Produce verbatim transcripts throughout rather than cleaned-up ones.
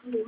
Alô?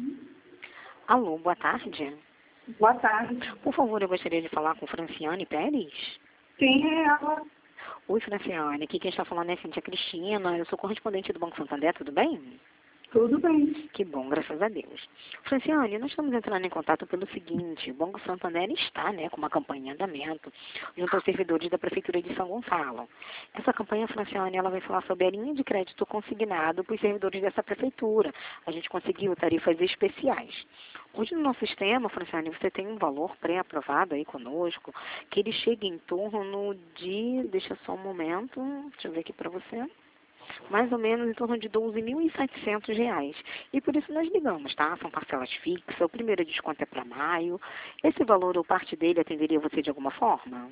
Alô, boa tarde. Boa tarde. Por favor, eu gostaria de falar com Franciane Pérez. Quem é ela? Oi, Franciane. Aqui quem está falando é Cíntia Cristina. Eu sou correspondente do Banco Santander, tudo bem? Tudo bem. Que bom, graças a Deus. Franciane, nós estamos entrando em contato pelo seguinte: o Banco Santander está, né, com uma campanha em andamento junto aos servidores da Prefeitura de São Gonçalo. Essa campanha, Franciane, ela vai falar sobre a linha de crédito consignado para os servidores dessa prefeitura. A gente conseguiu tarifas especiais. Hoje no nosso sistema, Franciane, você tem um valor pré-aprovado aí conosco, que ele chega em torno de, deixa só um momento, deixa eu ver aqui para você, mais ou menos em torno de doze mil e setecentos reais. E por isso nós ligamos, tá? São parcelas fixas, o primeiro desconto é para maio. Esse valor ou parte dele atenderia você de alguma forma?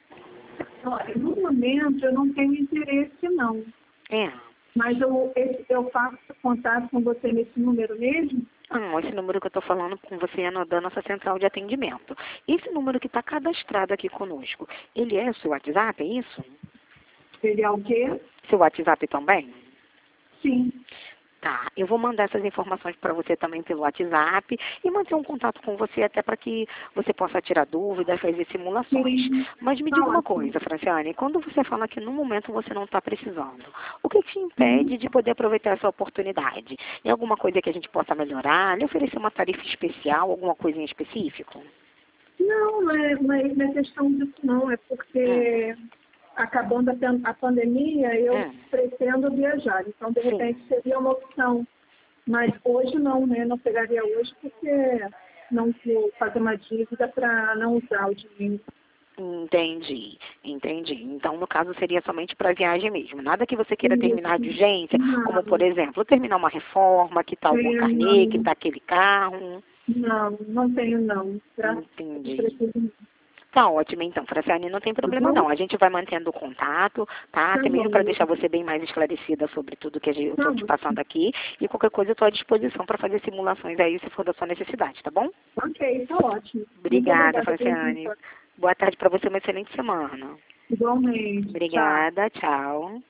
Olha, no momento eu não tenho interesse, não. É. Mas eu, esse- eu faço contato com você nesse número mesmo? Não, esse número que eu estou falando com você é no- da nossa central de atendimento. Esse número que está cadastrado aqui conosco, ele é o seu WhatsApp, é isso? Ele é o quê? Seu WhatsApp também? Sim. Tá, eu vou mandar essas informações para você também pelo WhatsApp e manter um contato com você até para que você possa tirar dúvidas, fazer simulações. Sim. Mas me Tá diga uma ótimo. coisa, Franciane, quando você fala que no momento você não está precisando, o que te Uhum. impede de poder aproveitar essa oportunidade? É alguma coisa que a gente possa melhorar? Lhe oferecer uma tarifa especial, alguma coisa em específico? Não, não é, não é, não é questão disso, não. É Hum, porque, acabando a, pan- a pandemia, eu hum, pretendo viajar. Então, de sim. repente, seria uma opção. Mas hoje não, né? Não pegaria hoje porque não vou fazer uma dívida para não usar o dinheiro. Entendi, entendi. Então, no caso, seria somente para viagem mesmo. Nada que você queira terminar de Isso. urgência, como, por Não, exemplo, terminar uma reforma, quitar algum é, carnê, não, quitar aquele carro. não, não tenho não. Graças a Deus, Entendi. preciso não. Tá ótimo, então, Franciane, não tem Tá problema bom? não. A gente vai mantendo o contato, tá? Tá Até mesmo para bom. deixar você bem mais esclarecida sobre tudo que a gente- eu Tá estou te ótimo. passando aqui. E qualquer coisa eu estou à disposição para fazer simulações aí, se for da sua necessidade, tá bom? Ok, tá ótimo. Muito Obrigada, obrigada pela Franciane. visita. Boa tarde para você, uma excelente semana. Igualmente. Tchau. Obrigada, tchau.